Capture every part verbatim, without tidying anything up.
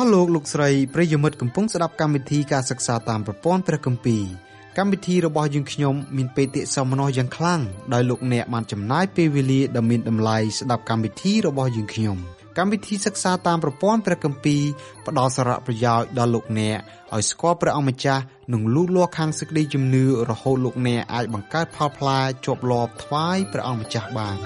លោកលោកស្រីប្រិយមិត្តកំពុងស្ដាប់កម្មវិធីការសិក្សាតាមប្រព័ន្ធព្រះគម្ពីរកម្មវិធីរបស់យើងខ្ញុំមានបេតិសមនោយ៉ាងខ្លាំងដោយលោកអ្នកបានចំណាយពេលវេលាដ៏មានតម្លៃស្ដាប់កម្មវិធីរបស់យើងខ្ញុំកម្មវិធីសិក្សាតាមប្រព័ន្ធព្រះគម្ពីរផ្ដល់សារៈប្រយោជន៍ដល់លោកអ្នកឲ្យស្គាល់ព្រះអង្គម្ចាស់និងលូតលាស់ខាងសេចក្តីជំនឿរហូតលោកអ្នកអាចបង្កើតផលផ្លែជាប់លាប់ថ្វាយព្រះអង្គម្ចាស់បាន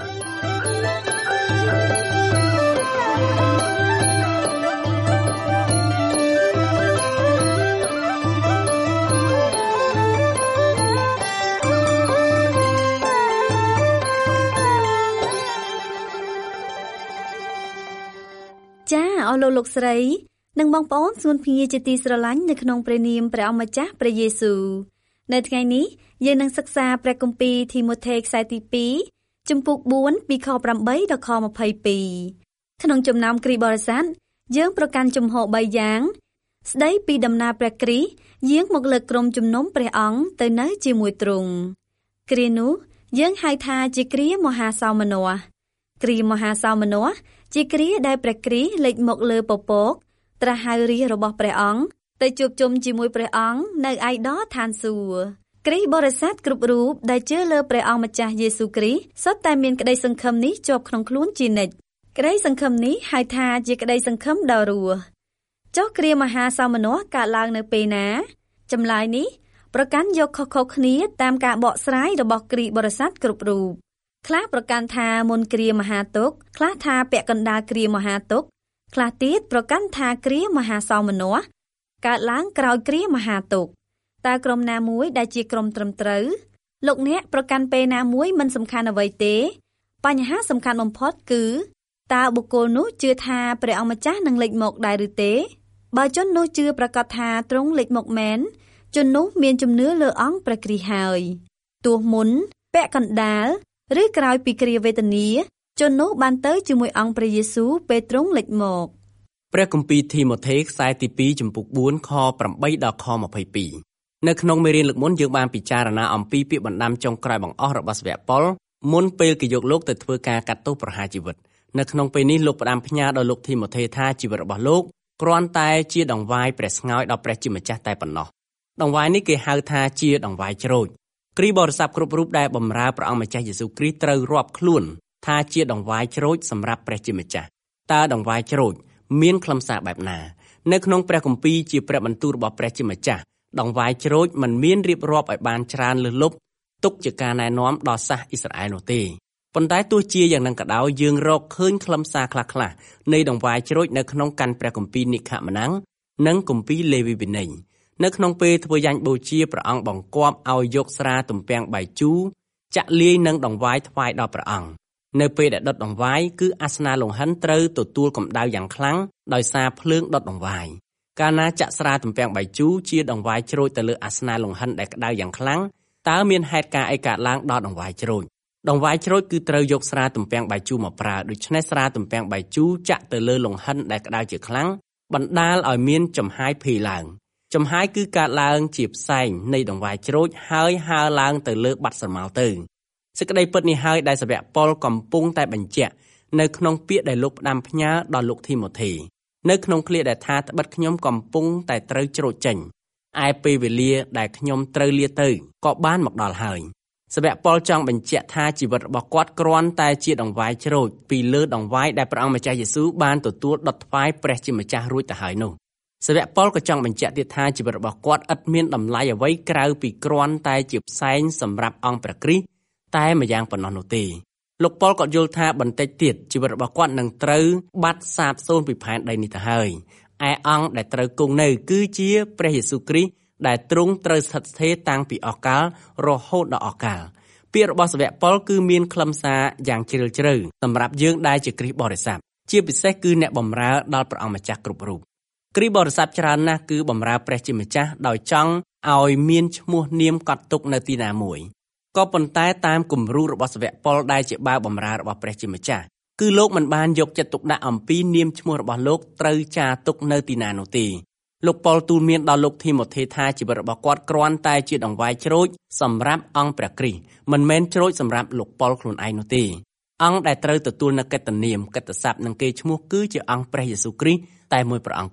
ចាអស់លោកលោកស្រីនិងបងប្អូនស្មួនភ្ងាជាទីស្រឡាញ់នៅក្នុងព្រះនាមព្រះអង្គម្ចាស់ព្រះយេស៊ូវនៅថ្ងៃនេះយើងនឹងសិក្សាព្រះគម្ពីរធីម៉ូថេខ្សែទីពីរជំពូកបួនពីខប្រាំបីដល់ខម្ភៃពីរក្នុងចំណោមគ្រីស្ទបរិស័ទយើងប្រកាន់ជំហរបីយ៉ាងស្ដីពីដំណើរព្រះគ្រីស្ទយាងមកលើកក្រុមជំនុំព្រះអង្គទៅនៅជាមួយទ្រង់គ្រានោះយើងហៅថាជាគ្រាមហាសោមនស្សគ្រាមហាសោមនស្សជាគ្រាដែលព្រះគ្រីស្ទលេចមកលើពពកត្រាស់ហៅរាជរបស់ព្រះអង្គទៅជួបជុំជាមួយព្រះអង្គនៅឯដឋានសួគ៌គ្រីស្ទបរិស័ទគ្រប់រូបដែលជឿលើព្រះអង្គម្ចាស់យេស៊ូវគ្រីស្ទសុទ្ធតែមានក្តីសង្ឃឹមនេះជាប់ក្នុងខ្លួនជានិច្ចក្តីសង្ឃឹមនេះហៅថាជាក្តីសង្ឃឹមដ៏រស់ចុះគ្រាមហាសោមនស្សកើតឡើងនៅពេលណាចម្លើយនេះប្រកាន់យកខុសៗគ្នាតាមការបកស្រាយរបស់គ្រីស្ទបរិស័ទគ្រប់រូបខ្លះប្រកាន់ថាមុនគ្រាមហាទុក្ខខ្លះថាពាក់កណ្ដាលគ្រាមហាទុក្ខខ្លះទៀតប្រកាន់ថាគ្រាមហាសោមនស្សកើតឡើងក្រោយគ្រាមហាទុក្ខតើក្រុមណាមួយដែលជាក្រុមត្រឹមត្រូវលោកអ្នកប្រកាន់ពេលណាមួយមិនសំខាន់អ្វីទេបញ្ហាសំខាន់បំផុតគឺតើបុគ្គលនោះជឿថាព្រះអង្គម្ចាស់នឹងលេចមកដែរឬទេបើជននោះជឿប្រកាសថាទ្រង់លេចមកមែនជននោះមានជំនឿលើអង្គព្រះគ្រីស្ទហើយទោះមុនពាក់កណ្ដាលឬក្រោយពីគ្រាវេទនាជននោះបានទៅជាមួយអង្គព្រះយេស៊ូវពេលទ្រង់លេចមកព្រះគម្ពីរធីម៉ូថេខ្សែទីពីរជំពូកបួនខប្រាំបីដល់ខម្ភៃពីរនៅក្នុងមេរៀនលើកមុនយើងបានពិចារណាអំពីពាក្យបណ្ដាំចុងក្រោយបង្អស់របស់សាវកប៉ុលមុនពេលគេយកលោកទៅធ្វើការកាត់ទោសប្រហារជីវិតនៅក្នុងពេលនេះលោកផ្ដាំផ្ញើដល់លោកធីម៉ូថេថាជីវិតរបស់លោកគ្រាន់តែជាដង្វាយព្រះស្ងោយដល់ព្រះជាម្ចាស់តែប៉ុណ្ណោះដង្វាយនេះគេហៅថាជាដង្វាយជ្រោចគ្រីស្ទបរិស័ទគ្រប់រូបដែលបម្រើព្រះអង្គម្ចាស់យេស៊ូវគ្រីស្ទត្រូវរាប់ខ្លួនថាជាដង្វាយជ្រោចសម្រាប់ព្រះជាម្ចាស់តើដង្វាយជ្រោចមានខ្លឹមសារបែបណានៅក្នុងព្រះគម្ពីរជាព្រះបន្ទូលរបស់ព្រះជាម្ចាស់ដង្វាយជ្រោចមិនមានរៀបរាប់ឲ្យបានច្រើនលើសលប់ទុកជាការណែនាំដល់សាសអ៊ីស្រាអែលនោះទេប៉ុន្តែទោះជាយ៉ាងนั้นក៏ដោយយើងរកឃើញខ្លឹមសារខ្លះៗនៃដង្វាយជ្រោចនៅក្នុងកាន់ព្រះគម្ពីរនិក្ខមណាំងនិងគម្ពីរលេវីវិន័យនៅក្នុងពេលធ្វើយ៉ាញ់បូជាព្រះអង្គបង្គាប់ឲ្យយកស្រាទំពាំងបាយជូរចាក់លាយនឹងដង្វាយថ្វាយដល់ព្រះអង្គនៅពេលដែលដុតដង្វាយគឺអាសនាលង្ហិនត្រូវទទួលកម្ដៅយ៉ាងខ្លាំងដោយសារភ្លើងដុតដង្វាយកាលណាចាក់ស្រាទំពាំងបាយជូរជាដង្វាយជ្រោចទៅលើអាសនាលង្ហិនដែលក្ដៅយ៉ាងខ្លាំងតើមានហេតុការអីកើតឡើងដល់ដង្វាយជ្រោចដង្វាយជ្រោចគឺត្រូវយកស្រាទំពាំងបាយជូរមកប្រើដូច្នេះស្រាទំពាំងបាយជូរចាក់ទៅលើលង្ហិនដែលក្ដៅជាខ្លាំងបណ្ដាលឲ្យមានចំហាយភេរឡើងចំហាយគឺកើតឡើងជាផ្សែងនៃដង្វាយជ្រោចហើយហើរឡើងទៅលើបាត់ស្រមោលទៅសេចក្តីពិតនេះហើយដែលសាវកប៉ុលកំពុងតែបញ្ជាក់នៅក្នុងពាក្យដែលលោកផ្ដាំផ្ញើដល់លោកធីម៉ូថេនៅក្នុងឃ្លាដែលថាត្បិតខ្ញុំកំពុងតែត្រូវជ្រោចចេញឯពេលវេលាដែលខ្ញុំត្រូវលាទៅក៏បានមកដល់ហើយសាវកប៉ុលចង់បញ្ជាក់ថាជីវិតរបស់គាត់គ្រាន់តែជាដង្វាយជ្រោចពីលើដង្វាយដែលព្រះអង្គម្ចាស់យេស៊ូវបានទទួលដុតថ្វាយព្រះជាម្ចាស់រួចទៅហើយនោះសាវកប៉ុលក៏ចង់បញ្ជាក់ទៀតថាជីវិតរបស់គាត់ឥតមានតម្លៃអ្វីក្រៅពីគ្រាន់តែជាផ្សែងសម្រាប់អង្គព្រះគ្រីស្ទតែម្យ៉ាងប៉ុណ្ណោះនោះទេលោកប៉ុលក៏យល់ថាបន្តិចទៀតជីវិតរបស់គាត់នឹងត្រូវបាត់សាបសូន្យពីផែនដីនេះទៅហើយឯអង្គដែលត្រូវគង់នៅគឺជាព្រះយេស៊ូវគ្រីស្ទដែលទ្រង់ត្រូវស្ថិតស្ថេរតាំងពីអកាលរហូតដល់អកាលពាក្យរបស់សាវកប៉ុលគឺមានខ្លឹមសារយ៉ាងជ្រាលជ្រៅសម្រាប់យើងដែលជាគ្រីស្ទបរិស័ទជាពិសេសគឺអ្នកបម្រើដល់ព្រះអង្គម្ចាស់គ្រប់រូបគ្រីស្ទបរិស័ទច្រើនណាស់គឺបម្រើព្រះជាម្ចាស់ដោយចង់ឲ្យមានឈ្មោះនាមកត់ទុកនៅទីណាមួយក៏ប៉ុន្តែតាមគំរូរបស់សាវកប៉ុលដែលជាបាវបម្រើរបស់ព្រះជាម្ចាស់គឺលោកមិនបានយកចិត្តទុកដាក់អំពីនាមឈ្មោះរបស់លោកត្រូវចារទុកនៅទីណានោះទេលោកប៉ុលទូលមានដល់លោកធីម៉ូថេថាជីវិតរបស់គាត់គ្រាន់តែជាដង្វាយជ្រោចសម្រាប់អង្គព្រះគ្រីស្ទមិនមែនជ្រោចសម្រាប់លោកប៉ុលខ្លួនឯងនោះទេអង្គដែលត្រូវទទួលនូវកិត្តិនាមកិត្តិស័ព្ទនិងកេរ្តិ៍ឈ្មោះគឺជាអង្គព្រះយេស៊ូវគ្រីស្ទតែមួយព្រះអង្គគត់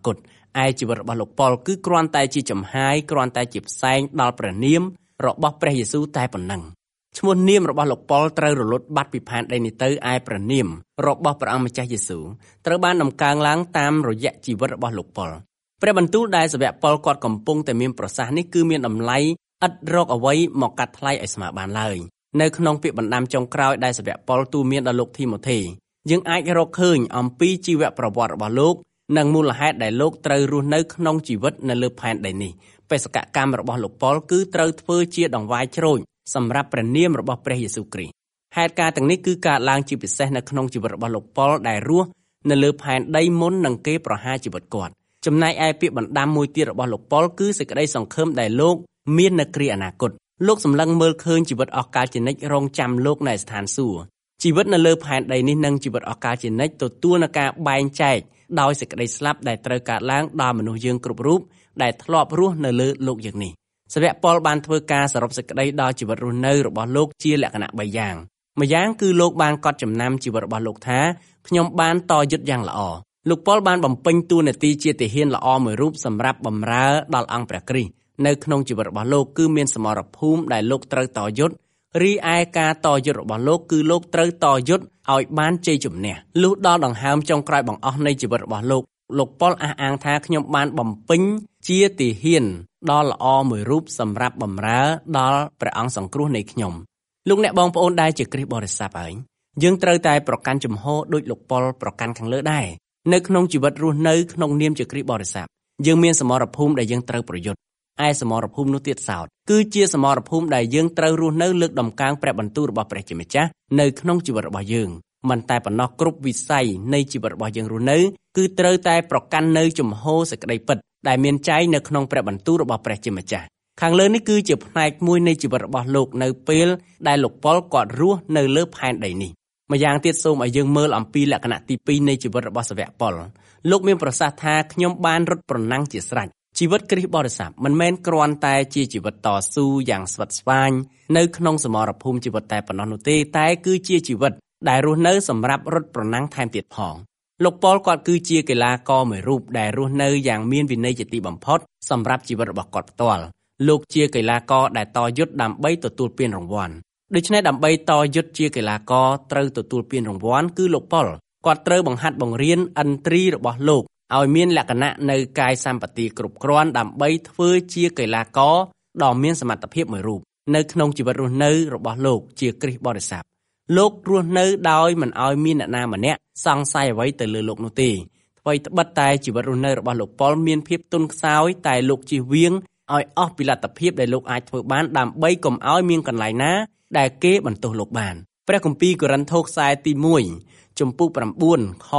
ឯជីវិតរបស់លោកប៉ុលគឺគ្រាន់តែជាចំហាយគ្រាន់តែជាផ្សែងដល់ព្រះនាមរបស់ព្រះយេស៊ូវតែប៉ុណ្ណឹងឈ្មោះនាមរបស់លោកប៉ុលត្រូវរលត់បាត់ពីផែនដីនេះទៅឯព្រះនាមរបស់ព្រះអង្គម្ចាស់យេស៊ូវត្រូវបានដំកើងឡើងតាមរយៈជីវិតរបស់លោកប៉ុលព្រះបន្ទូលដែលសាវកប៉ុលគាត់កំពុងតែមានប្រសាសន៍នេះគឺមានតម្លៃឥតរកអ្វីមកកាត់ថ្លៃឲ្យស្មើបានឡើយនៅក្នុងពាក្យបណ្ដាំចុងក្រោយដែលសាវកប៉ុលទូន្មានដល់លោកធីម៉ូថេយើងអាចរកឃើញអំពីជីវប្រវត្តិរបស់លោកនិងមូលហេតុដែលលោកត្រូវរស់នៅក្នុងជីវិតនៅលើផែនដីនេះបេសកកម្មរបស់លោកប៉ុលគឺត្រូវធ្វើជាដង្វាយជ្រោយសម្រាប់ព្រះនាមរបស់ព្រះយេស៊ូវគ្រីស្ទហេតុការណ៍ទាំងនេះគឺកើតឡើងជាពិសេសនៅក្នុងជីវិតរបស់លោកប៉ុលដែលរស់នៅលើផែនដីមុននឹងគេប្រហារជីវិតគាត់ចំណែកឯពាក្យបណ្ដាំមួយទៀតរបស់លោកប៉ុលគឺសេចក្តីសង្ឃឹមដែលលោកមាននៅគ្រាអនាគតលោកសម្លឹងមើលឃើញជីវិតអស់កលជានិច្ចរងចាំលោកនៅស្ថានសួគ៌ជីវិតនៅលើផែនដីនេះនិងជីវិតអស់កលជានិច្ចទទួលនឹងការបែងចែកដោយសេចក្តីស្លាប់ដែលត្រូវកើតឡើងដល់មនុស្សយើងគ្រប់រូបដែលធ្លាប់រស់នៅលើโลกយើងនេះសាវកប៉ុលបានធ្វើការសរុបសេចក្តីដល់ជីវិតរស់នៅរបស់លោកជាលក្ខណៈបីយ៉ាងម្យ៉ាងគឺលោកបានកត់ចំណាំជីវិតរបស់លោកថាខ្ញុំបានតយុទ្ធយ៉ាងល្អលោកប៉ុលបានបំពេញតួនាទីជាទាហានល្អមួយរូបសម្រាប់បម្រើដល់អង្គព្រះគ្រីស្ទនៅក្នុងជីវិតរបស់លោកគឺមានសមរភូមិដែលលោកត្រូវតយុទ្ធរីឯការតយុទ្ធរបស់លោកគឺលោកត្រូវតយុទ្ធឲ្យបានជ័យជំនះលុះដល់ដង្ហើមចុងក្រោយបង្អស់នៃជីវិតរបស់លោកលោកប៉ុលអះអាងថាខ្ញុំបានបំពេញជាទាហានដ៏ល្អមួយរូបសម្រាប់បម្រើដល់ព្រះអង្គសង្គ្រោះនៃខ្ញុំលោកអ្នកបងប្អូនដែលជាគ្រិស្តបរិស័ទហើយយើងត្រូវតែប្រកាន់ជំហរដូចលោកប៉ុលប្រកាន់ខាងលើដែរនៅក្នុងជីវិតរស់នៅក្នុងនាមជាគ្រិស្តបរិស័ទយើងមានសមរភូមិដែលយើងត្រូវប្រយុទ្ធឯសមរភូមិនោះទៀតសោតគឺជាសមរភូមិដែលយើងត្រូវរស់នៅលើកដំកើងព្រះបន្ទូលរបស់ព្រះជាម្ចាស់នៅក្នុងជីវិតរបស់យើងមិនតែប៉ុណ្ណោះគ្រប់វិស័យនៃជីវិតរបស់យើងរស់នៅគឺត្រូវតែប្រកាន់នៅជំហរសេចក្តីពិតដែលមានចែងនៅក្នុងព្រះបន្ទូលរបស់ព្រះជាម្ចាស់ខាងលើនេះគឺជាផ្នែកមួយនៃជីវិតរបស់លោកនៅពេលដែលលោកប៉ុលគាត់រស់នៅលើផែនដីនេះម្យ៉ាងទៀតសូមឲ្យយើងមើលអំពីលក្ខណៈទីពីរនៃជីវិតរបស់សាវកប៉ុលលោកមានប្រសាសន៍ថាខ្ញុំបានរត់ប្រណាំងជាស្រេចជីវិតគ្រិស្តបរិស័ទមិនមែនគ្រាន់តែជាជីវិតតស៊ូយ៉ាងស្វិតស្វាញនៅក្នុងសមរភូមិជីវិតតែប៉ុណ្ណោះនោះទេតែគឺជាជីវិតដែលរស់នៅសម្រាប់រត់ប្រណាំងថែមទៀតផងលោកប៉ុលគាត់គឺជាកីឡាករមួយរូបដែលរស់នៅយ៉ាងមានវិន័យជាទីបំផុតសម្រាប់ជីវិតរបស់គាត់ផ្ទាល់លោកជាកីឡាករដែលតយុទ្ធដើម្បីទទួលពានរង្វាន់ដូច្នេះដើម្បីតយុទ្ធជាកីឡាករត្រូវទទួលពានរង្វាន់គឺលោកប៉ុលគាត់ត្រូវបង្ហាត់បង្រៀនឥន្ទ្រីរបស់លោកឲ្យមានលក្ខណៈនៅកាយសម្បទាគ្រប់គ្រាន់ដើម្បីធ្វើជាកីឡាករដ៏មានសមត្ថភាពមួយរូបនៅក្នុងជីវិតរស់នៅរបស់លោកជាគ្រិស្តបរិស័ទលោករស់នៅដោយមិនឲ្យមានអ្នកណាម្នាក់សង្ស័យអ្វីទៅលើលោកនោះទេអ្វីត្បិតតែជីវិតរស់នៅរបស់លោកប៉ុលមានភាពទន់ខ្សោយតែលោកជៀសវាងឲ្យអស់ពីលទ្ធភាពដែលលោកអាចធ្វើបានដើម្បីកុំឲ្យមានកន្លែងណាដែលគេបន្ទោសលោកបានព្រះគម្ពីរកូរិនថូសខ្សែទីមួយចំពុក9ខម្ភៃ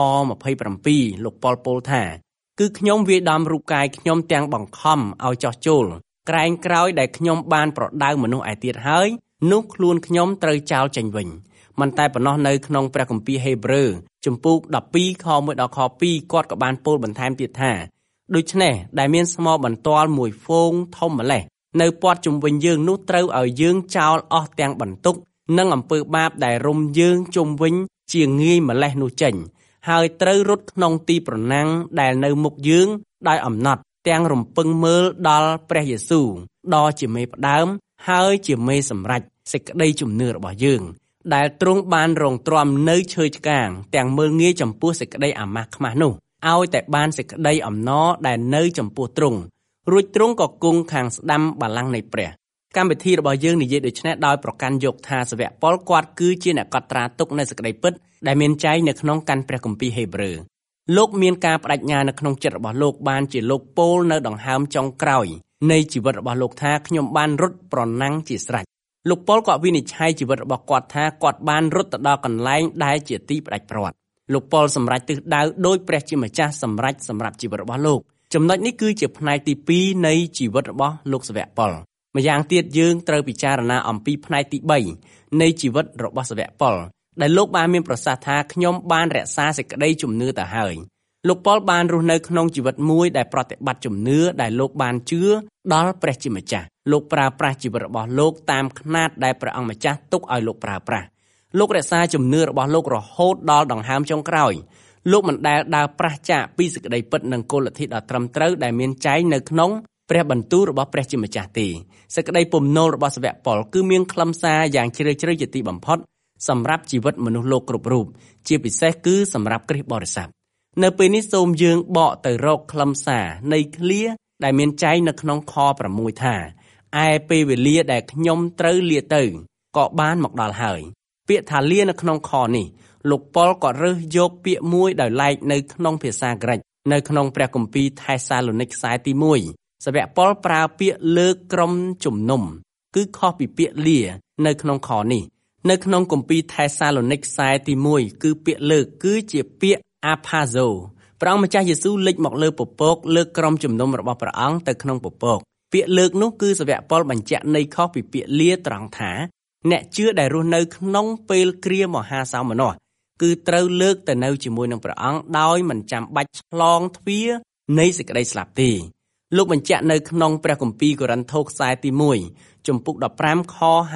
7លោកប៉ុលពោលថាគឺខ្ញុំវាយដំរូបកាយខ្ញុំទាំងបង្ខំឲ្យចោះចូលក្រែងក្រោយដែលខ្ញុំបានប្រដៅមនុស្សឯទៀតហើយនោះខ្លួនខ្ញុំត្រូវចោលចេញវិញមិនតែប៉ុណ្ណោះនៅក្នុងព្រះគម្ពីរហេព្រើរចំពុក12ខ1ដល់ខ2គាត់ក៏បានពោលបន្ថែមទៀតថាដូច្នេះដែលមានស្មោបន្ទាល់មួយហ្វូងធំម្លេះនៅព័ទ្ធជុំវិញយើងនោះត្រូវឲ្យយើងចោលអស់ទាំងបន្ទុកនិងអំពើបាបដែលរុំយើងជុំវិញជាងាយម្លេះនោះចេញហើយត្រូវរត់ក្នុងទីប្រណាំងដែលនៅមុខយើងដោយអំណត់ទាំងរំពឹងមើលដល់ព្រះយេស៊ូវដ៏ជាមេផ្ដើមហើយជាមេសម្រេចសេចក្តីជំនឿរបស់យើងដែលទ្រង់បានរងទ្រាំនៅឈើឆ្កាងទាំងមើលងាយចំពោះសេចក្តីអាម៉ាស់ខ្មាស់នោះឲ្យតែបានសេចក្តីអំណរដែលនៅចំពោះទ្រង់រួចទ្រង់ក៏គង់ខាងស្ដាំបល្ល័ង្កនៃព្រះកម្មវិធីរបស់យើងនិយាយដូចនេះដោយប្រកាន់យកថាសាវកប៉ុលគាត់គឺជាអ្នកកត់ត្រាទុកនៅសេចក្តីពិតដែលមានចែងនៅក្នុងកាន់ព្រះគម្ពីរហេព្រើរលោកមានការបដិញ្ញានៅក្នុងចិត្តរបស់លោកបានជាលោកពោលនៅដង្ហើមចុងក្រោយនៃជីវិតរបស់លោកថាខ្ញុំបានរត់ប្រណាំងជាស្រេចលោកប៉ុលក៏វិនិច្ឆ័យជីវិតរបស់គាត់ថាគាត់បានរត់ទៅដល់កន្លែងដែលជាទីផ្ដាច់ព្រាត់លោកប៉ុលសម្រេចទិសដៅដោយព្រះជាម្ចាស់សម្រេចសម្រាប់ជីវិតរបស់លោកចំណុចនេះគឺជាផ្នែកទីពីរនៃជីវិតរបស់លោកសាវកប៉ុលម្យ៉ាងទៀតយើងត្រូវពិចារណាអំពីផ្នែកទីបីនៃជីវិតរបស់សាវកប៉ុលដែលលោកបានមានប្រសាសន៍ថាខ្ញុំបានរក្សាសេចក្តីជំនឿទៅហើយលោកប៉ុលបានរស់នៅក្នុងជីវិតមួយដែលប្រតិបត្តិជំនឿដែលលោកបានជឿដល់ព្រះជាម្ចាស់លោកប្រើប្រាស់ជីវិតរបស់លោកតាមຂ្នាតដែលព្រះអង្គម្ចាស់ទុកឲ្យលោកប្រើប្រាស់លោករក្សាជំនឿរបស់លោករហូតដល់ដង្ហើមចុងក្រោយលោកមិនដែលដើរប្រះចាកពីសេចក្តីពិតនិងគោលលទ្ធិដ៏ត្រឹមត្រូវដែលមានចែងនៅក្នុងព្រះបន្ទូលរបស់ព្រះជាម្ចាស់ទេសេចក្តីពំនូលរបស់សាវកប៉ុលគឺមានខ្លឹមសារយ៉ាងជ្រាលជ្រៅជាទីបំផុតសម្រាប់ជីវិតមនុស្សលោកគ្រប់រូបជាពិសេសគឺសម្រាប់គ្រិស្តបរិស័ទនៅពេលនេះសូមយើងបកទៅរកខ្លឹមសារនៃឃ្លាដែលមានចែងនៅក្នុងខ6ថាឯពេលវេលាដែលខ្ញុំត្រូវលាទៅក៏បានមកដល់ហើយពាក្យថាលានៅក្នុងខនេះលោកប៉ុលក៏រើសយកពាក្យមួយដោយឡែកនៅក្នុងភាសាក្រិកនៅក្នុងព្រះគម្ពីរថេសាឡូនីកខ្សែទី1សាវកប៉ុលប្រើពាក្យលើកក្រុមជំនុំគឺខុសពីពាក្យលានៅក្នុងខនេះនៅក្នុងគម្ពីរថេសាឡូនីកខ្សែទី1គឺពាក្យលើកគឺជាពាក្យអាផាโซព្រះអង្គម្ចាស់យេស៊ូវលេចមកលើពពកលើកក្រុមជំនុំរបស់ព្រះអង្គទៅក្នុងពពកពាក្យលើកនោះគឺសាវកប៉ុលបញ្ជាក់ន័យខុសពីពាក្យលាត្រង់ថាអ្នកជឿដែលរស់នៅក្នុងពេលគ្រាមហាសោមនស្សគឺត្រូវលើកទៅនៅជាមួយនឹងព្រះអង្គដោយមិនចាំបាច់ឆ្លងទ្វារនៃសេចក្តីស្លាប់ទេលោកបញ្ជាក់នៅក្នុងព្រះគម្ពីរកូរិនថូសខ្សែទី1ជំពូក15ខ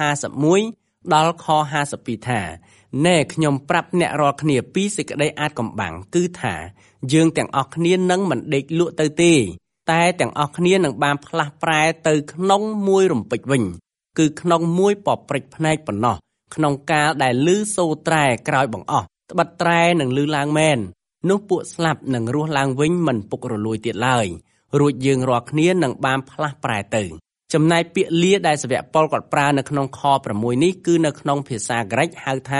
51ដល់ខ52ថាណែខ្ញុំប្រាប់អ្នករាល់គ្នាពីសេចក្តីអាចកំបាំងគឺថាយើងទាំងអស់គ្នានឹងមិនដេកលក់ទៅទេតែទាំងអស់គ្នានឹងបានផ្លាស់ប្រែទៅក្នុងមួយរំពេចវិញគឺក្នុងមួយពព្រិចភ្នែកប៉ុណ្ណោះក្នុងកាលដែលឮសូរត្រែក្រោយបង្អស់ត្បិតត្រែនឹងឮឡើងមែននោះពួកស្លាប់នឹងរស់ឡើងវិញមិនពុករលួយទៀតឡើយរួចយើងរាល់គ្នានឹងបានផ្លាស់ប្រែទៅចំណែកពាក្យលាដែលសាវកប៉ុលគាត់ប្រើនៅក្នុងខ6នេះគឺនៅក្នុងភាសាក្រិកហៅថា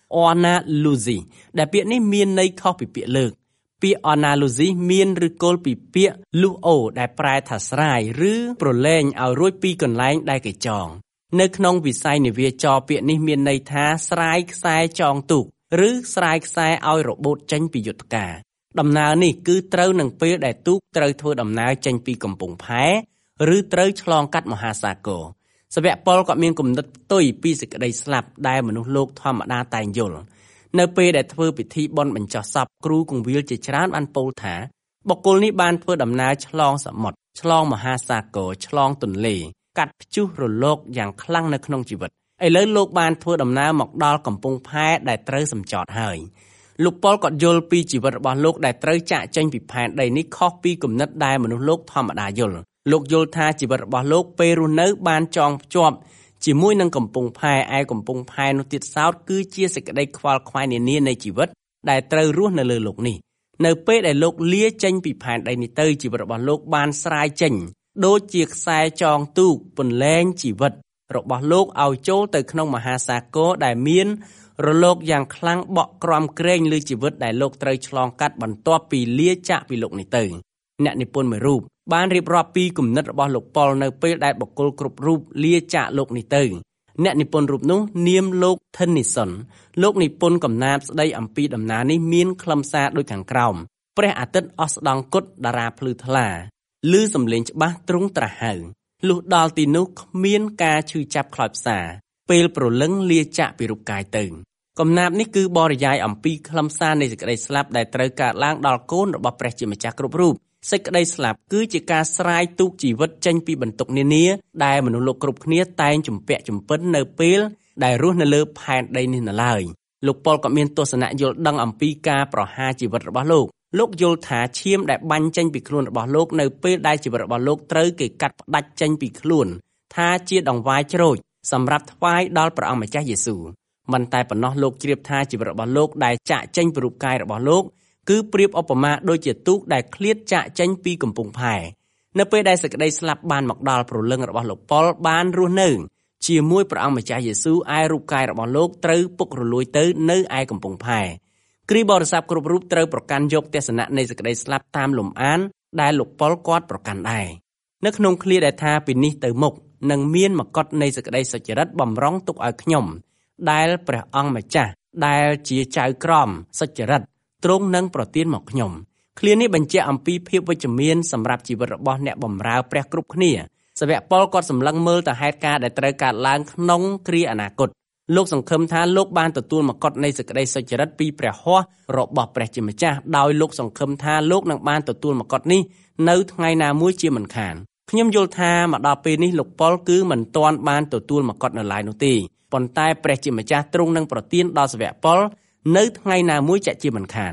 Ornalusi ដែលពាក្យនេះមានន័យខុសពីពាក្យលើកពាក្យ Ornalusi មានឬគល់ពីពាក្យ Luo ដែលប្រែថាស្រាយឬប្រឡែងឲ្យរួចពីកន្លែងដែលគេចងនៅក្នុងវិស័យនាវាចរពាក្យនេះមានន័យថាស្រាយខ្សែចងទូកឬស្រាយខ្សែឲ្យរបូតចេញពីយុទ្ធការដំណើរនេះគឺត្រូវនឹងពេលដែលទូកត្រូវធ្វើដំណើរចេញពីកំពង់ផែឬត្រូវឆ្លងកាត់មហាសាគរសាវកប៉ុលក៏មានគំនិតផ្ទុយពីសេចក្តីស្លាប់ដែលមនុស្សលោកធម្មតាតែងយល់នៅពេលដែលធ្វើពិធីបុណ្យបញ្ចុះសពគ្រូគង្វាលជាច្រើនបានពោលថាបុគ្គលនេះបានធ្វើដំណើរឆ្លងសមុទ្រឆ្លងមហាសាគរឆ្លងទន្លេកាត់ព្យុះរលកយ៉ាងខ្លាំងនៅក្នុងជីវិតឥឡូវលោកបានធ្វើដំណើរមកដល់កំពង់ផែដែលត្រូវសម្ចតហើយលោកប៉ុលក៏យល់ពីជីវិតរបស់លោកដែលត្រូវចាកចេញពីផែនដីនេះខុសពីគំនិតដែលមនុស្សលោកធម្មតាយល់លោកយល់ថាជីវិតរបស់លោកពេលរស់នៅបានចងភ្ជាប់ជាមួយនឹងកំពង់ផែឯកំពង់ផែនោះទៀតសោតគឺជាសេចក្តីខ្វល់ខ្វាយនានានៃជីវិតដែលត្រូវរស់នៅលើលោកនេះនៅពេលដែលលោកលាចេញពីផែនដីនេះទៅជីវិតរបស់លោកបានស្រាយចេញដូចជាខ្សែចងទូកពន្លែងជីវិតរបស់លោកឲ្យចូលទៅក្នុងមហាសាគរដែលមានរលកយ៉ាងខ្លាំងបក់ក្រំក្រែងលើជីវិតដែលលោកត្រូវឆ្លងកាត់បន្ទាប់ពីលាចាកពីលោកនេះទៅអ្នកនិពន្ធមួយរូបបានរៀបរាប់ពីគំនិតរបស់លោកប៉ុលនៅពេលដែលបុគ្គលគ្រប់រូបលាចាកលោកនេះទៅអ្នកនិពន្ធរូបនោះនាមលោក Tennyson លោកនិពន្ធកំណាព្យស្ដីអំពីដំណើរនេះមានខ្លឹមសារដូចខាងក្រោមព្រះអាទិត្យអស្តង្គតតារាភ្លឺថ្លាឮសំឡេងច្បាស់ទ្រង់ត្រាស់ហៅលុះដល់ទីនោះគ្មានការឈឺចាប់ខ្លោចផ្សាពេលប្រលឹងលាចាកពីរូបកាយទៅកំណាព្យនេះគឺបរិយាយអំពីខ្លឹមសារនៃសេចក្តីស្លាប់ដែលត្រូវកើតឡើងដល់កូនរបស់ព្រះជាម្ចាស់គ្រប់រូបសេចក្តីស្លាប់គឺជាការស្រាយទូកជីវិតចេញពីបន្ទុកនានាដែលមនុស្សលោកគ្រប់គ្នាតែងជំពាក់ជំពិននៅពេលដែលរស់នៅលើផែនដីនេះនៅឡើយលោកប៉ុលក៏មានទស្សនៈយល់ដឹងអំពីការប្រហារជីវិតរបស់លោកលោកយល់ថាឈាមដែលបាញ់ចេញពីខ្លួនរបស់លោកនៅពេលដែលជីវិតរបស់លោកត្រូវគេកាត់ផ្ដាច់ចេញពីខ្លួនថាជាដង្វាយជ្រោចសម្រាប់ថ្វាយដល់ព្រះអង្គម្ចាស់យេស៊ូវមិនតែប៉ុណ្ណោះលោកជ្រាបថាជីវិតរបស់លោកដែលចាកចេញពីរូបកាយរបស់លោកគឺប្រៀបឧបមាដូចជាទូកដែលឃ្លាតចាកចេញពីកំពង់ផែនៅពេលដែលសេចក្តីស្លាប់បានមកដល់ព្រលឹងរបស់លោកប៉ុលបានរស់នៅជាមួយព្រះអង្គម្ចាស់យេស៊ូវឯរូបកាយរបស់លោកត្រូវពុករលួយទៅនៅឯកំពង់ផែគ្រីស្ទបរិស័ទគ្រប់រូបត្រូវប្រកាន់យកទស្សនៈនៃសេចក្តីស្លាប់តាមលំអានដែលលោកប៉ុលគាត់ប្រកាន់ដែរនៅក្នុងឃ្លាដែលថាពីនេះទៅមុខនឹងមានមកុដនៃសេចក្តីសុចរិតបំរុងទុកឲ្យខ្ញុំដែលព្រះអង្គម្ចាស់ដែលជាចៅក្រមសុចរិតទ្រង់នឹងប្រទានមកខ្ញុំឃ្លានេះបញ្ជាក់អំពីភាពវិជ្ជមានសម្រាប់ជីវិតរបស់អ្នកបម្រើព្រះគ្រប់គ្នាសាវកប៉ុលគាត់សម្លឹងមើលទៅហេតុការណ៍ដែលត្រូវកើតឡើងក្នុងគ្រាអនាគតលោកសង្ឃឹមថាលោកបានទទួលមកុដនៃសេចក្តីសុចរិតពីព្រះហស្ថរបស់ព្រះជាម្ចាស់ដោយលោកសង្ឃឹមថាលោកនឹងបានទទួលមកុដនេះនៅថ្ងៃណាមួយជាមិនខានខ្ញុំយល់ថាមកដល់ពេលនេះលោកប៉ុលគឺមិនទាន់បានទទួលមកុដនៅឡើយនោះទេប៉ុន្តែព្រះជាម្ចាស់ទ្រង់នឹងប្រទានដល់សាវកប៉ុលនៅថ្ងៃណាមួយជាក់ជាមិនខាន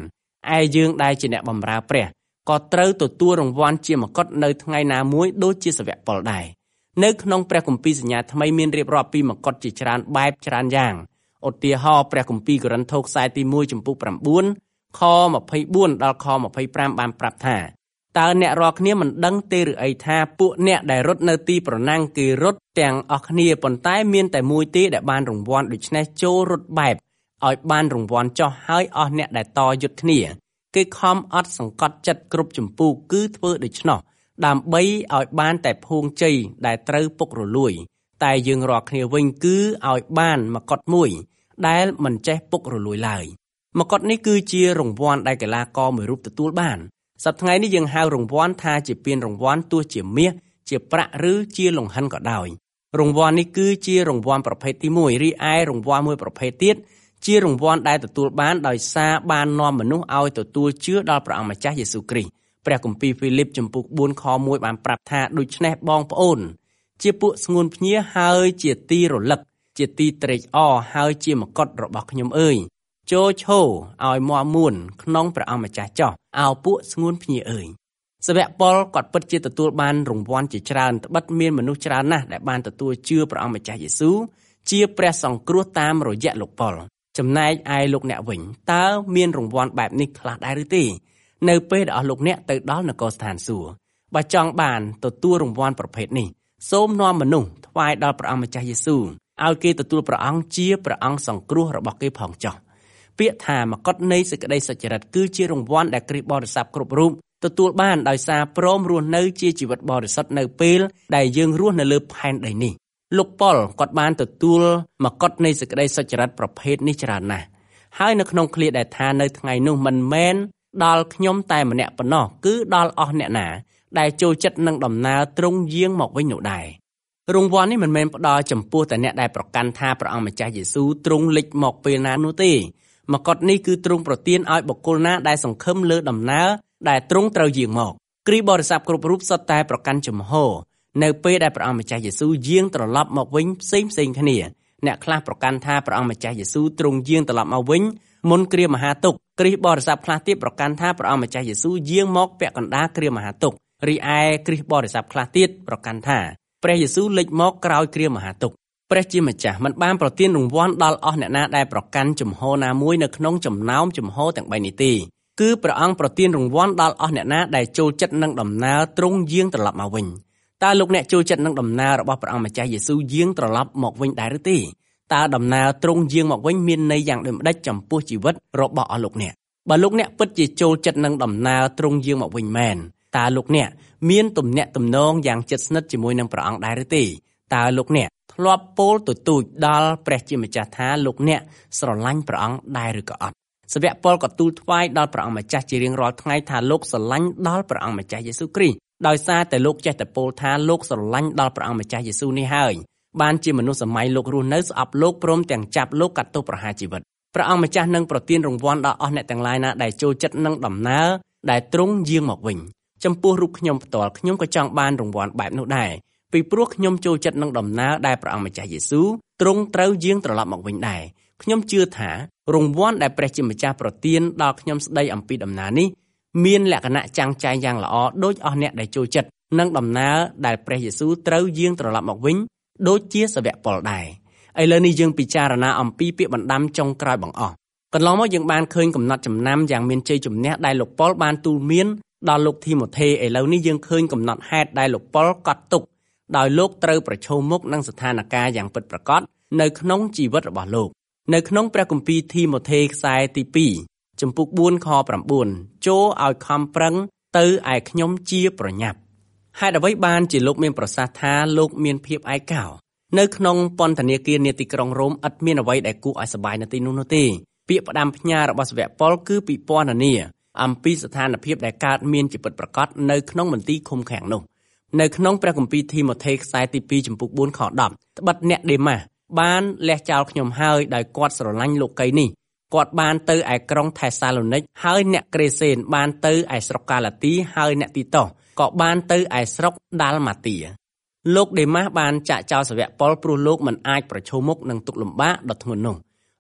ឯយើងដែលជាអ្នកបម្រើព្រះក៏ត្រូវទទួលរង្វាន់ជាមកុដនៅថ្ងៃណាមួយដូចជាសាវកប៉ុលដែរនៅក្នុងព្រះគម្ពីរសញ្ញាថ្មីមានរៀបរាប់ពីមកុដជាច្រើនបែបច្រើនយ៉ាងឧទាហរណ៍ព្រះគម្ពីរកូរិនថូសខ្សែទីមួយចំពុកប្រាំបួនខម្ភៃបួនដល់ខម្ភៃប្រាំបានប្រាប់ថាតើអ្នករាល់គ្នាមិនដឹងទេឬអីថាពួកអ្នកដែលរត់នៅទីប្រណាំងគេរត់ទាំងអស់គ្នាប៉ុន្តែមានតែមួយទេដែលបានរង្វាន់ដូច្នេះចូលរត់បែបឲ្យបានរង្វាន់ចោះហើយអស់អ្នកដែលតយុទ្ធគ្នាគេខំអត់សង្កត់ចិត្តគ្រប់ចម្ពោះគឺធ្វើដូច្នោះដើម្បីឲ្យបានតែភួងជ័យដែលត្រូវពុករលួយតែយើងរាល់គ្នាវិញគឺឲ្យបានមកុដមួយដែលមិនចេះពុករលួយឡើយមកុដនេះគឺជារង្វាន់ដែលកីឡាករមួយរូបទទួលបានសប្តាហ៍ថ្ងៃនេះយើងហៅរង្វាន់ថាជាពានរង្វាន់ទោះជាមាសជាប្រាក់ឬជាលង្ហិនក៏ដោយរង្វាន់នេះគឺជារង្វាន់ប្រភេទទីមួយរីឯរង្វាន់មួយប្រភេទទៀតជារង្វាន់ដែលទទួលបានដោយសារបាននាំមនុស្សឲ្យទទួលជឿដល់ព្រះអង្គម្ចាស់យេស៊ូវគ្រីស្ទព្រះគម្ពីរហ្វីលីបចំពុកបួនខមួយបានប្រាប់ថាដូច្នេះបងប្អូនជាពួកស្ងួនភ្ញាហើយជាទីរលឹកជាទីត្រេកអរហើយជាមកុដរបស់ខ្ញុំអើយចូលឈរឲ្យមាំមួនក្នុងព្រះអង្គម្ចាស់ចោះឲ្យពួកស្ងួនភ្ញាអើយសាវកប៉ុលគាត់ពិតជាទទួលបានរង្វាន់ជាច្រើនត្បិតមានមនុស្សច្រើនណាស់ដែលបានទទួលជឿព្រះអង្គម្ចាស់យេស៊ូវជាព្រះសង្គ្រោះតាមរយៈលោកប៉ុលចំណែកឯលោកអ្នកវិញតើមានរង្វាន់បែបនេះខ្លះដែរឬទេនៅពេលដែលអស់លោកអ្នកទៅដល់នគរស្ថានសួគ៌បើចង់បានទទួលរង្វាន់ប្រភេទនេះសូមនាំមនុស្សថ្វាយដល់ព្រះអង្គម្ចាស់យេស៊ូវឲ្យគេទទួលព្រះអង្គជាព្រះអង្គសង្គ្រោះរបស់គេផងចុះពាក្យថាមកុដនៃសេចក្តីសុចរិតគឺជារង្វាន់ដែលគ្រីស្ទបរិស័ទគ្រប់រូបទទួលបានដោយសារព្រមរស់នៅជាជីវិតបរិសុទ្ធនៅពេលដែលយើងរស់នៅលើផែនដីនេះលោកប៉ុលគាត់បានទទួលមកុដនៃសេចក្តីសុចរិតប្រភេទនេះច្រើនណាស់ហើយនៅក្នុងឃ្លាដែលថានៅថ្ងៃនោះមិនមែនដល់ខ្ញុំតែម្នាក់ប៉ុណ្ណោះគឺដល់អស់អ្នកណាដែលចូលចិត្តនឹងដំណើរទ្រង់យាងមកវិញនោះដែររង្វាន់នេះមិនមែនផ្ដល់ចំពោះតែអ្នកដែលប្រកាន់ថាព្រះអង្គម្ចាស់យេស៊ូវទ្រង់លេចមកពេលណានោះទេមកុដនេះគឺទ្រង់ប្រទានឲ្យបុគ្គលណាដែលសង្ឃឹមលើដំណើរដែលទ្រង់ត្រូវយាងមកគ្រីស្ទបរិស័ទគ្រប់រូបសុទ្ធតែប្រកាន់ជំហរនៅពេលដែលព្រះអង្គម្ចាស់យេស៊ូវយាងត្រឡប់មកវិញផ្សេងផ្សេងគ្នាអ្នកខ្លះប្រកាន់ថាព្រះអង្គម្ចាស់យេស៊ូវទ្រង់យាងត្រឡប់មកវិញមុនគ្រាមហាទុក្ខគ្រីស្ទបរិស័ទខ្លះទៀតប្រកាន់ថាព្រះអង្គម្ចាស់យេស៊ូវយាងមកពាក់កណ្ដាលគ្រាមហាទុក្ខរីឯគ្រីស្ទបរិស័ទខ្លះទៀតប្រកាន់ថាព្រះយេស៊ូវលេចមកក្រោយគ្រាមហាទុក្ខព្រះជាម្ចាស់មិនបានប្រទានរង្វាន់ដល់អស់អ្នកណាដែលប្រកាន់ជំហរណាមួយនៅក្នុងចំណោមជំហរទាំងបីនេះទេគឺព្រះអង្គប្រទានរង្វាន់ដល់អស់អ្នកណាដែលចូលចិត្តនឹងដំណើរទ្រង់យាងត្រឡប់មកវិញតើលោកអ្នកចូលចិត្តនឹងដំណើររបស់ព្រះអង្គម្ចាស់យេស៊ូវយាងត្រឡប់មកវិញដែរឬទេតើដំណើរទ្រង់យាងមកវិញមានន័យយ៉ាងដូចម្ដេចចំពោះជីវិតរបស់អស់លោកអ្នកបើលោកអ្នកពិតជាចូលចិត្តនឹងដំណើរទ្រង់យាងមកវិញមែនតើលោកអ្នកមានទំនាក់ទំនងយ៉ាងជិតស្និទ្ធជាមួយនឹងព្រះអង្គដែរឬទេតើលោកអ្នកធ្លាប់ពោលទទូចដល់ព្រះជាម្ចាស់ថាលោកអ្នកស្រឡាញ់ព្រះអង្គដែរឬក៏អត់សាវកប៉ុលក៏ទូលថ្វាយដល់ព្រះអង្គម្ចាស់ជារៀងរាល់ថ្ងៃថាលោកស្រឡាញ់ដល់ព្រះអង្គម្ចាស់យេស៊ូវគ្រីស្ទដោយសារតែលោកចេះតែពោលថាលោកស្រឡាញ់ដល់ព្រះអង្គម្ចាស់យេស៊ូវនេះហើយបានជាមនុស្សសម័យលោករស់នៅស្អប់លោកព្រមទាំងចាប់លោកកាត់ទោសប្រហារជីវិតព្រះអង្គម្ចាស់នឹងប្រទានរង្វាន់ដល់អស់អ្នកទាំងឡាយណាដែលចូលចិត្តនឹងដំណើរដែលទ្រង់យាងមកវិញចំពោះរូបខ្ញុំផ្ទាល់ខ្ញុំក៏ចង់បានរង្វាន់បែបនោះដែរពីព្រោះខ្ញុំចូលចិត្តនឹងដំណើរដែលព្រះអង្គម្ចាស់យេស៊ូវទ្រង់ត្រូវយាងត្រឡប់មកវិញដែរខ្ញុំជឿថារង្វាន់ដែលព្រះជាម្ចាស់ប្រទានដល់ខ្ញុំស្ដីអំពីដំណើរនេះមានលក្ខណៈចាំងចែងយ៉ាងល្អដូចអស់អ្នកដែលចូលចិត្តនឹងដំណើរដែលព្រះយេស៊ូវត្រូវយាងត្រឡប់មកវិញដូចជាសាវកប៉ុលដែរឥឡូវនេះយើងពិចារណាអំពីពាក្យបណ្ដាំចុងក្រោយបង្អស់កន្លងមកយើងបានឃើញកំណត់ចំណាំយ៉ាងមានជ័យជំនះដែលលោកប៉ុលបានទូលមានដល់លោកធីម៉ូថេឥឡូវនេះយើងឃើញកំណត់ហេតុដែលលោកប៉ុលកត់ទុកដោយលោកត្រូវប្រឈមមុខនឹងស្ថានភាពយ៉ាងពិតប្រាកដនៅក្នុងជីវិតរបស់លោកនៅក្នុងព្រះគម្ពីរធីម៉ូថេខ្សែទីពីរចំពុកបួនខប្រាំបួនចូលឲ្យខំប្រឹងទៅឯខ្ញុំជាប្រញាប់ហេតុអ្វីបានជាលោកមានប្រសាសន៍ថាលោកមានភាពឯកោនៅក្នុងពន្ធនាគារនាទីក្រុងរ៉ូមឥតមានអ្វីដែលគួរឲ្យសប្បាយនៅទីនោះនោះទេពាក្យផ្ដាំផ្ញើរបស់សាវកប៉ុលគឺពិពណ៌នាអំពីស្ថានភាពដែលកើតមានជាពិតប្រាកដនៅក្នុងមន្ទីរឃុំឃាំងនោះនៅក្នុងព្រះគម្ពីរធីម៉ូថេខ្សែទីពីរចំពុកបួនខដប់ត្បិតអ្នកដេម៉ាសបានលះចោលខ្ញុំហើយដោយគាត់ស្រឡាញ់លោកីនេះគាត់បានទៅឯក្រុងថេសាឡូនីកហើយអ្នកក្រេសេនបានទៅឯស្រុកកាឡាទីហើយអ្នកទីតូសក៏បានទៅឯស្រុកដាល់ម៉ាទាលោកដេម៉ាសបានចាក់ចោលសាវកប៉ុលព្រោះលោកមិនអាចប្រឈមមុខនឹងទុក្ខលំបាកដ៏ធ្ងន់នោះ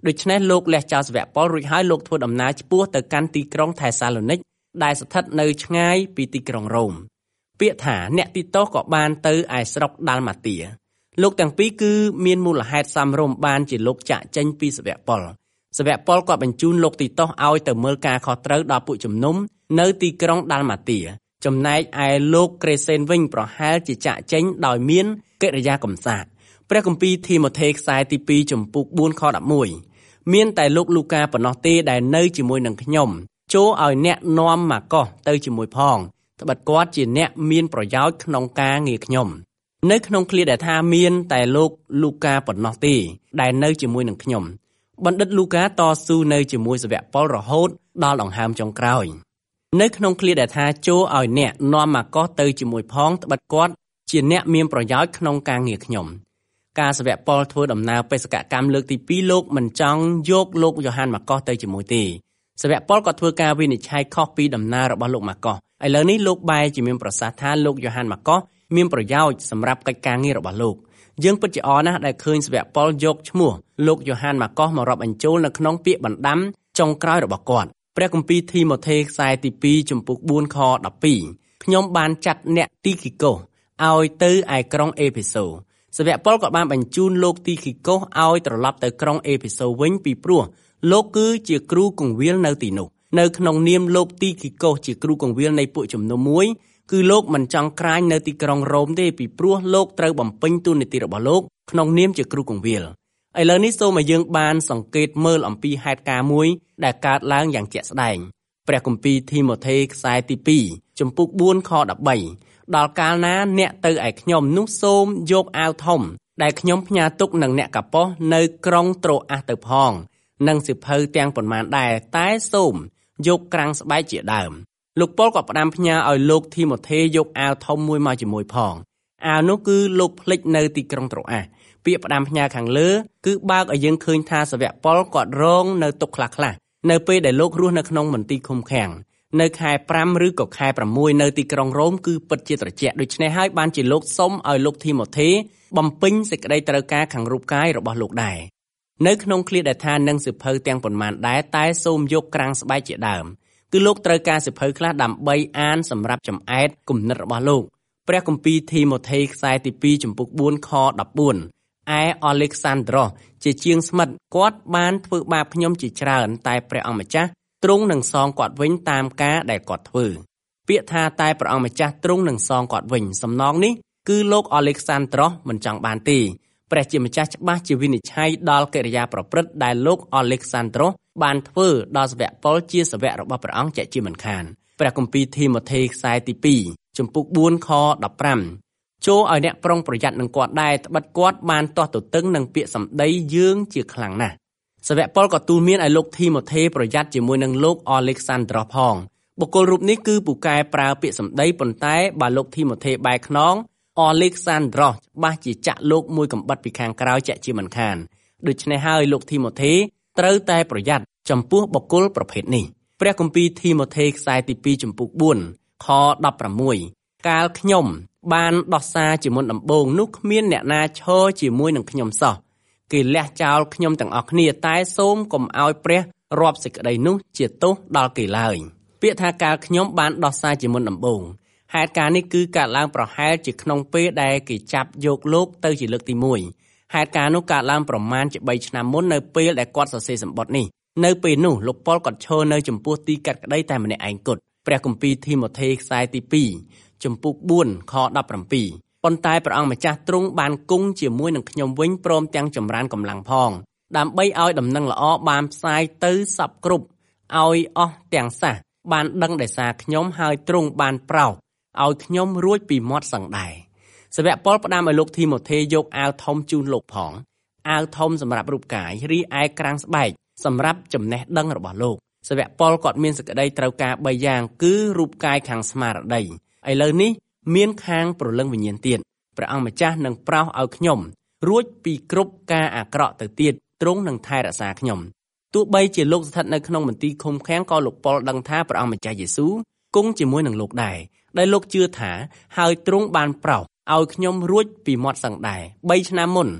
ដូច្នេះលោកលះចោលសាវកប៉ុលរួចហើយលោកធ្វើដំណើរឆ្ពោះទៅកាន់ទីក្រុងថេសាឡូនីកដែលស្ថិតនៅឆ្ងាយពីទីក្រុងរ៉ូមពាក្យថាអ្នកទីតូសក៏បានទៅឯស្រុកដាល់ម៉ាទាលោកទាំងពីរគឺមានមូលហេតុសមរម្យបានជាលោកចាក់ចេញពីសាវកប៉ុលសាវកប៉ុលក៏បញ្ជូនលោកទីតូសឲ្យទៅមើលការខុសត្រូវដល់ពួកជំនុំនៅទីក្រុងដាល់ម៉ាទាចំណែកឯលោកក្រេសេនវិញប្រហែលជាចាក់ចេញដោយមានកិរិយាកំសាន្តព្រះគម្ពីរធីម៉ូថេខ្សែទីពីរចំពុកបួនខដប់មួយមានតែលោកលូកាប៉ុណ្ណោះទេដែលនៅជាមួយនឹងខ្ញុំចូលឲ្យអ្នកនាំម៉ាកុសទៅជាមួយផងត្បិតគាត់ជាអ្នកមានប្រយោជន៍ក្នុងការងារខ្ញុំនៅក្នុងឃ្លាដែលថាមានតែលោកលូកាប៉ុណ្ណោះទេដែលនៅជាមួយនឹងខ្ញុំបណ្ឌិតលូកាតស៊ូនៅជាមួយសាវកប៉ុលរហូតដល់ដង្ហើមចុងក្រោយនៅក្នុងឃ្លាដែលថាចូលឲ្យអ្នកនាំម៉ាកុសទៅជាមួយផងត្បិតគាត់ជាអ្នកមានប្រយោជន៍ក្នុងការងារខ្ញុំការសាវកប៉ុលធ្វើដំណើរបេសកកម្មលើកទីពីរលោកមិនចង់យកលោកយ៉ូហានម៉ាកុសទៅជាមួយទេសាវកប៉ុលក៏ធ្វើការវិនិច្ឆ័យខុសពីដំណើររបស់លោកម៉ាកុសឥឡូវនេះលោកបែរជាមានប្រសាសន៍ថាលោកយ៉ូហានម៉ាកុសមានប្រយោជន៍សម្រាប់កិច្ចការងាររបស់លោកយើងពិតជាអរណាស់ដែលឃើញសាវកប៉ុលយកឈ្មោះលោកយ៉ូហានម៉ាកុសមករាប់បញ្ចូលនៅក្នុងពាក្យបណ្ដាំចុងក្រោយរបស់គាត់ព្រះគម្ពីរធីម៉ូថេខ្សែទីពីរចំពុកបួនខដប់ពីរខ្ញុំបានចាត់អ្នកទីគីកុសឲ្យទៅឯក្រុងអេភេសូសាវកប៉ុលក៏បានបញ្ជូនលោកទីគីកុសឲ្យត្រឡប់ទៅក្រុងអេភេសូវិញពីព្រោះលោកគឺជាគ្រូគង្វាលនៅទីនោះនៅក្នុងនាមលោកទីគីកុសជាគ្រូគង្វាលនៃពួកជំនុំមួយគឺលោកមិនចង់ក្រាញនៅទីក្រុងរ៉ូមទេពីព្រោះលោកត្រូវបំពេញតួនាទីរបស់លោកក្នុងនាមជាគ្រូគង្វាលឥឡូវនេះសូមឲ្យយើងបានសង្កេតមើលអំពីហេតុការណ៍មួយដែលកើតឡើងយ៉ាងជាក់ស្ដែងព្រះគម្ពីរធីម៉ូថេខ្សែទីពីរចំពុកបួនខដប់បីដល់កាលណាអ្នកទៅឯខ្ញុំនោះសូមយកអាវធំដែលខ្ញុំផ្ញើទុកនឹងអ្នកកាប៉ុសនៅក្រុងត្រូអាសទៅផងនិងសិភៅទាំងប៉ុន្មានដែរតែសូមយកក្រាំងស្បែកជាដើមលោកប៉ុលក៏ផ្ដាំផ្ញើឲ្យលោកធីម៉ូថេយកអាវធំមួយមកជាមួយផងអាវនោះគឺលោកភ្លេចនៅទីក្រុងត្រូអាសពាក្យផ្ដាំផ្ញើខាងលើគឺបើកឲ្យយើងឃើញថាសាវកប៉ុលគាត់រងនៅទុក្ខខ្លះៗនៅពេលដែលលោករស់នៅក្នុងមន្ទីរឃុំឃាំងនៅខែប្រាំឬក៏ខែប្រាំមួយនៅទីក្រុងរ៉ូមគឺពិតជាត្រជាក់ដូច្នេះហើយបានជាលោកសុំឲ្យលោកធីម៉ូថេបំពេញសេចក្តីត្រូវការខាងរូបកាយរបស់លោកដែរនៅក្នុងឃ្លាដែលថានឹងសិភៅទាំងប៉ុន្មានដែរតែសូមយកក្រាំងស្បែកជាដើមគឺលោកត្រូវការសិភៅខ្លះដើម្បីអានសម្រាប់ចំអែតគំនិតរបស់លោកព្រះគម្ពីរធីម៉ូថេខ្សែទីពីរចំពុកបួនខដប់បួនឯអលេកសាន់ដ្រ៉ូសជាជាងស្មិតគាត់បានធ្វើបាបខ្ញុំជាច្រើនតែព្រះអង្គម្ចាស់ទ្រង់នឹងសងគាត់វិញតាមការដែលគាត់ធ្វើពាក្យថាតែព្រះអង្គម្ចាស់ទ្រង់នឹងសងគាត់វិញសំណងនេះគឺលោកអលេកសាន់ដ្រ៉ូសមិនចង់បានទេព្រះជាម្ចាស់ច្បាស់ជាវិនិច្ឆ័យដល់កិរិយាប្រព្រឹត្តដែលលោកអលេកសាន់ដ្រ៉ូសបានធ្វើដល់សាវកប៉ុលជាសាវករបស់ព្រះអង្គជាជាមិនខានព្រះគម្ពីរធីម៉ូថេខ្សែទីពីរចំពុកបួនខដប់ប្រាំចូលឲ្យអ្នកប្រុងប្រយ័ត្ននឹងគាត់ដែរត្បិតគាត់បានទាស់ទទឹងនឹងពាក្យសម្ដីយើងជាខ្លាំងណាស់សាវកប៉ុលក៏ទូលមានឲ្យលោកធីម៉ូថេប្រយ័ត្នជាមួយនឹងលោកអលេកសាន់ដ្រ៉ូសផងបុគ្គលរូបនេះគឺពូកែប្រើពាក្យសម្ដីប៉ុន្តែបើលោកធីម៉ូថេបែរខ្នងអលេកសាន់ដ្រ៉ូសច្បាស់ជាចាក់លោកមួយកំបិតពីខាងក្រៅជាជាមិនខានដូច្នេះហើយលោកធីម៉ូថេត្រូវតែប្រយ័ត្នចំពោះបុគ្គលប្រភេទនេះព្រះគម្ពីរធីម៉ូថេខ្សែទីពីរចំពុកបួនខដប់ប្រាំមួយកាលខ្ញុំបានដោះសារជាមុនដំបូងនោះគ្មានអ្នកណាឈរជាមួយនឹងខ្ញុំសោះគេលះចោលខ្ញុំទាំងអស់គ្នាតែសូមកុំឲ្យព្រះរាប់សេចក្តីនោះជាទោសដល់គេឡើយពាក្យថាកាលខ្ញុំបានដោះសារជាមុនដំបូងហេតុការណ៍នេះគឺកើតឡើងប្រហែលជាក្នុងពេលដែលគេចាប់យកលោកទៅជាលើកទីមួយហេតុការណ៍នោះកើតឡើងប្រមាណជាបីឆ្នាំមុននៅពេលដែលគាត់សរសេរសម្បត្តិនេះនៅពេលនោះលោកប៉ុលគាត់ឈរនៅចំពោះទីកាត់ក្តីតែម្នាក់ឯងគត់ព្រះគម្ពីរធីម៉ូថេខ្សែទីពីរចំពុកបួនខដប់ប្រាំពីរប៉ុន្តែព្រះអង្គម្ចាស់ទ្រង់បានគង់ជាមួយនឹងខ្ញុំវិញព្រមទាំងចម្រើនកម្លាំងផងដើម្បីឲ្យដំណឹងល្អបានផ្សាយទៅសព្វគ្រប់ឲ្យអស់ទាំងសះបានដឹងដោយសារខ្ញុំហើយទ្រង់បានប្រោសឲ្យខ្ញុំរួចពីមាត់សឹងដែរសាវកប៉ុលផ្ដាំឲ្យលោកធីម៉ូថេយកអាវធំជូនលោកផងអាវធំសម្រាប់រូបកាយរីឯក្រាំងស្បែកសម្រាប់ចំណេះដឹងរបស់លោកសាវកប៉ុលគាត់មានសេចក្តីត្រូវការបីយ៉ាងគឺរូបកាយខាងស្មារតីឥឡូវនេះមានខាងព្រលឹងវិញ្ញាណទៀតព្រះអង្គម្ចាស់នឹងប្រោសឲ្យខ្ញុំរួចពីគ្រប់ការអាក្រក់ទៅទៀតទ្រង់នឹងថែរក្សាខ្ញុំទោះបីជាលោកស្ថិតនៅក្នុងមន្ទីរឃុំឃាំងក៏លោកប៉ុលដឹងថាព្រះអង្គម្ចាស់យេស៊ូវគង់ជាមួយនឹងលោកដែរដែលលោកជឿថាហើយទ្រង់បានប្រោសឲ្យខ្ញុំរួចពីមាត់សឹងដែរបីឆ្នាំមុន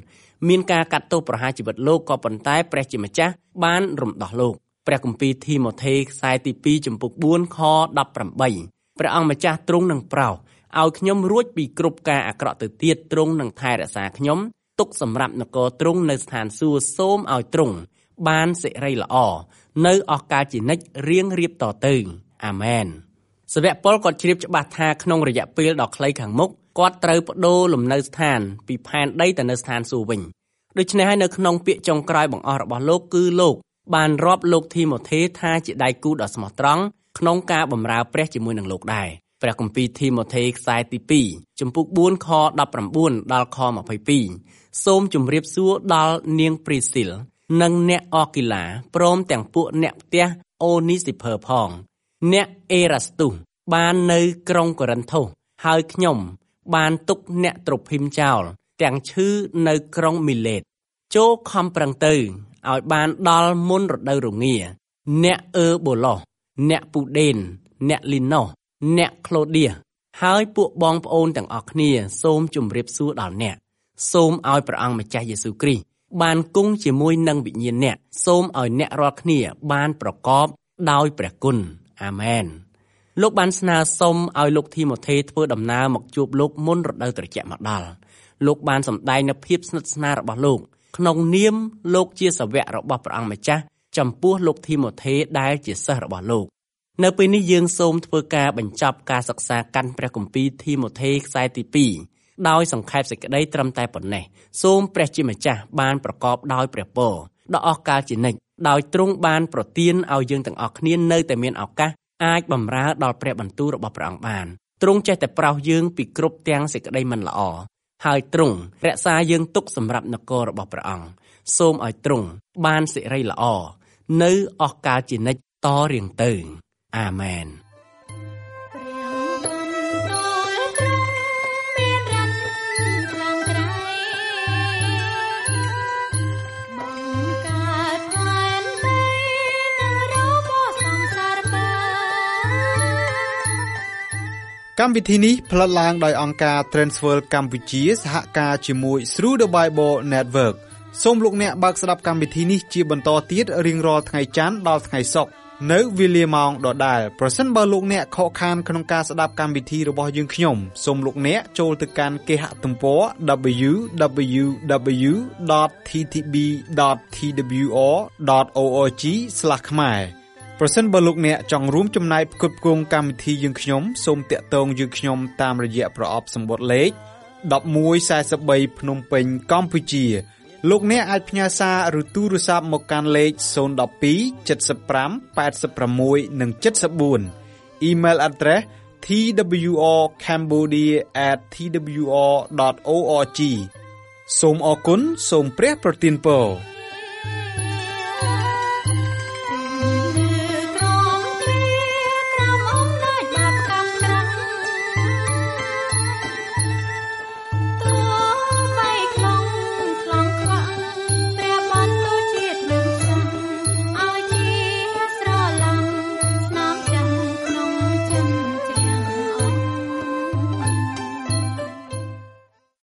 មានការកាត់ទោសប្រហារជីវិតលោកក៏ប៉ុន្តែព្រះជាម្ចាស់បានរំដោះលោកព្រះគម្ពីរធីម៉ូថេខ្សែទីពីរចំពុកបួនខដប់ប្រាំបីព្រះអង្គម្ចាស់ទ្រង់នឹងប្រោសឲ្យខ្ញុំរួចពីគ្រប់ការអាក្រក់ទៅទៀតទ្រង់នឹងថែរក្សាខ្ញុំទុកសម្រាប់នគរទ្រង់នៅស្ថានសួគ៌សូមឲ្យទ្រង់បានសិរីល្អនៅអស់កาលជានិច្ចរៀងរៀបតទៅអាមែនសាវកប៉ុលគាត់ជ្រាបច្បាស់ថាក្នុងរយៈពេលដ៏ខ្លីខាងមុខគាត់ត្រូវប្តូរលំនៅស្ថានពីផែនដីទៅនៅស្ថានសួគ៌វិញដូច្នេះហើយនៅក្នុងពាក្យចុងក្រោយបង្អស់របស់លោកគឺលោកបានរាប់លោកធីម៉ូថេថាជាដៃគូដ៏ស្មោះត្រង់ក្នុងការបម្រើព្រះជាមួយនឹងលោកដែរព្រះគម្ពីរធីម៉ូថេខ្សែទីពីរចំពុកបួនខដប់ប្រាំបួនដល់ខម្ភៃពីរសូមជម្រាបសួរដល់នាងព្រីស៊ីលនិងអ្នកអគីឡាព្រមទាំងពួកអ្នកផ្ទះអូនីស៊ីភើផងអ្នកអេរ៉ាស្ទុសបាននៅក្រុងកូរិនថូសហើយខ្ញុំបានទុកអ្នកត្រូភីមចោលទាំងឈឺនៅក្រុងមីលេតចូលខំប្រឹងទៅឲ្យបានដល់មុនរដូវរងាអ្នកអឺបូឡូសអ្នកពូដេនអ្នកលីណូសអ្នកក្លូឌៀហើយពួកបងប្អូនទាំងអស់គ្នាសូមជម្រាបសួរដល់អ្នកសូមឲ្យព្រះអង្គម្ចាស់យេស៊ូវគ្រីស្ទបានគង់ជាមួយនឹងវិញ្ញាណអ្នកសូមឲ្យអ្នករាល់គ្នាបានប្រកបដោយព្រះគុណអាមែនលោកបានស្នើសុំឲ្យលោកធីម៉ូថេធ្វើដំណើរមកជួបលោកមុនរដូវត្រជាក់មកដល់លោកបានសម្ដែងនូវភាពស្និទ្ធស្នាលរបស់លោកក្នុងនាមលោកជាសាវករបស់ព្រះអង្គម្ចាស់ចំពោះលោកធីម៉ូថេដែលជាសិស្សរបស់លោកនៅពេលនេះយើងសូមធ្វើការបញ្ចប់ការសិក្សាកាន់ព្រះគម្ពីរធីម៉ូថេខ្សែទីពីរដោយសង្ខេបសេចក្តីត្រឹមតែប៉ុណ្ណេះសូមព្រះជាម្ចាស់បានប្រកបដោយព្រះពរដល់អស់កាលជានិច្ចដោយទ្រង់បានប្រទានឲ្យយើងទាំងអស់គ្នានៅតែមានឱកាសអាចបម្រើដល់ព្រះបន្ទូលរបស់ព្រះអង្គបានទ្រង់ចេះតែប្រោសយើងពីគ្រប់ទាំងសេចក្តីមិនល្អហើយទ្រង់រក្សាយើងទុកសម្រាប់នគររបស់ព្រះអង្គសូមឲ្យទ្រង់បានសិរីល្អនៅអស់កាលជានិច្ចតរៀងទៅអាមែនកម្មវិធីនេះផ្លាត់ឡើងដោយអង្គការ Transworld កម្ពុជាសហការជាមួយ Through the Bible Network សូមលោកអ្នកបើកស្ដាប់កម្មវិធីនេះជាបន្តទៀតរៀងរាល់ថ្ងៃច័ន្ទដល់ថ្ងៃសុក្រនៅវេលាម៉ោងដដែលប្រសិនបើលោកអ្នកខកខានក្នុងការស្ដាប់កម្មវិធីរបស់យើងខ្ញុំសូមលោកអ្នកចូលទៅកាន់គេហទំព័រ double-u double-u double-u dot t t b dot t w r dot org ស្លាស ខ្មែរប្រសិនបើលោកអ្នកចង់រួមចំណែកផ្គត់ផ្គង់កម្មវិធីយើងខ្ញុំសូមតាក់ទងយើងខ្ញុំតាមរយៈប្រអប់សម្បត្តិលេខmột một bốn baភ្នំពេញកម្ពុជាលោកអ្នកអាចផ្ញើសារឬទូរស័ព្ទមកកាន់លេខศูนย์ หนึ่ง สอง เจ็ด ห้า แปด หก និង เจ็ด สี่ Email address t w r cambodia at t w r dot org សូមអរគុណសូមព្រះប្រទានពរ